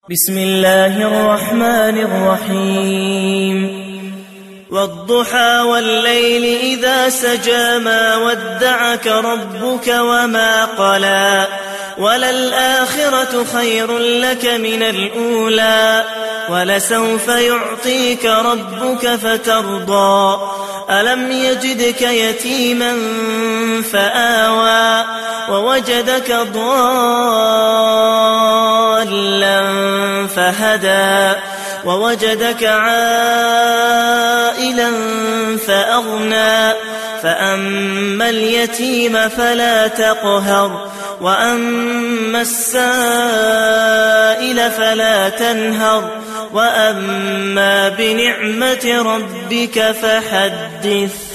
بسم الله الرحمن الرحيم والضحى والليل إذا سجى ما ودعك ربك وما قلى وللآخرة خير لك من الأولى ولسوف يعطيك ربك فترضى ألم يجدك يتيما فآوى ووجدك ضالا فهدى ووجدك عائلا فأغنى فأما اليتيم فلا تقهر وأما السائل فلا تنهر وأما بنعمة ربك فحدث.